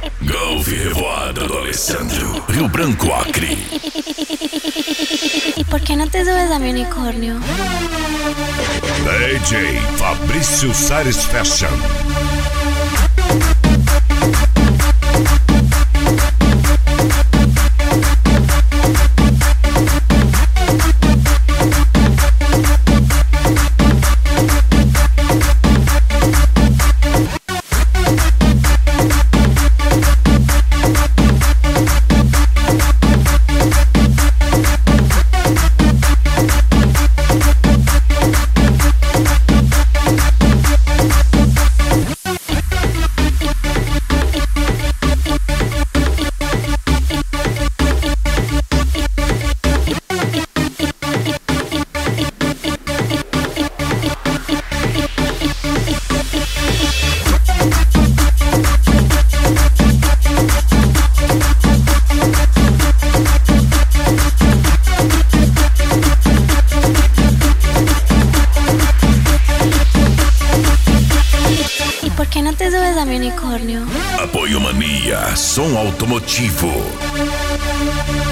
Golfe Revoada do Alessandro, Rio Branco, Acre. ¿Y por qué no te subes a mi unicornio? DJ Fabrício Satisfaction. ¿Por qué no te subes a mi unicornio? Apoio Mania, som automotivo.